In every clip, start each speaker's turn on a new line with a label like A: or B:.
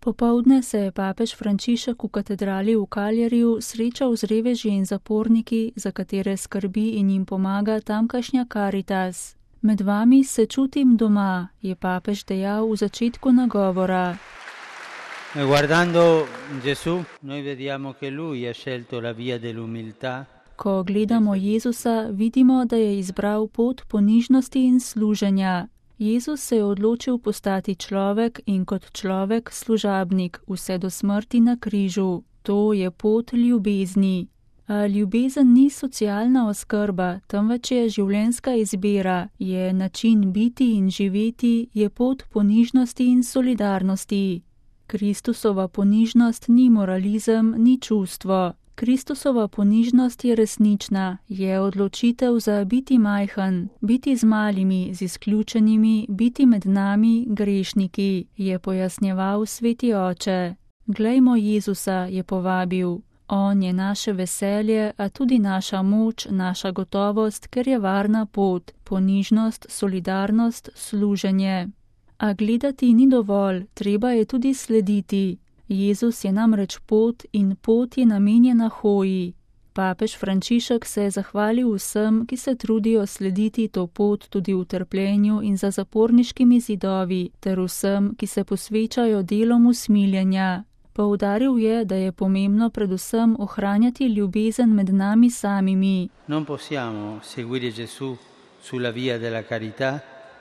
A: Popoldne se je papež Frančišek v katedrali v Kaljariju srečal z reveži in zaporniki, za katere skrbi in jim pomaga tamkajšnja Caritas. Med vami se čutim doma, je papež dejal v začetku nagovora.
B: Guardando Gesù, noi vediamo che lui ha scelto la via dell'umiltà.
A: Ko gledamo Jezusa, vidimo, da je izbral pot ponižnosti in služenja. Jezus se je odločil postati človek in kot človek služabnik vse do smrti na križu. To je pot ljubezni. A ljubezen ni socialna oskrba, temveč je življenjska izbira, je način biti in živeti, je pot ponižnosti in solidarnosti. Kristusova ponižnost ni moralizem, ni čustvo. Kristusova ponižnost je resnična, je odločitev za biti majhen, biti z malimi, z izključenimi, biti med nami, grešniki, je pojasnjeval sveti oče. Glejmo Jezusa, je povabil. On je naše veselje, a tudi naša moč, naša gotovost, ker je varna pot, ponižnost, solidarnost, služenje. A gledati ni dovolj, treba je tudi slediti. Jezus je namreč pot in pot je namenjena hoji. Papež Frančišek se je zahvalil vsem, ki se trudijo slediti to pot tudi v trpljenju in za zaporniškimi zidovi, ter vsem, ki se posvečajo delom usmiljenja. Poudaril je, da je pomembno predvsem ohranjati ljubezen med nami samimi.
B: Non possiamo seguire Gesù sulla via della carità.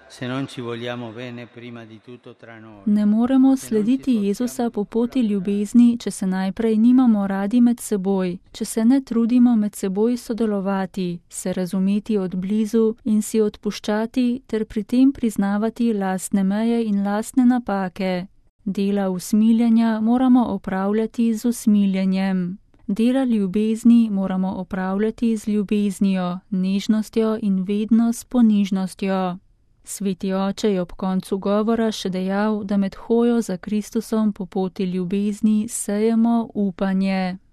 A: Ne moremo slediti Jezusa po poti ljubezni, če se najprej nimamo radi med seboj, če se ne trudimo med seboj sodelovati, se razumeti od blizu in si odpuščati ter pri tem priznavati lastne meje in lastne napake. Dela usmiljenja moramo opravljati z usmiljenjem. Dela ljubezni moramo opravljati z ljubeznijo, nežnostjo in vedno s ponižnostjo. Sveti oče je ob koncu govora še dejal, da med hojo za Kristusom po poti ljubezni sejemo upanje.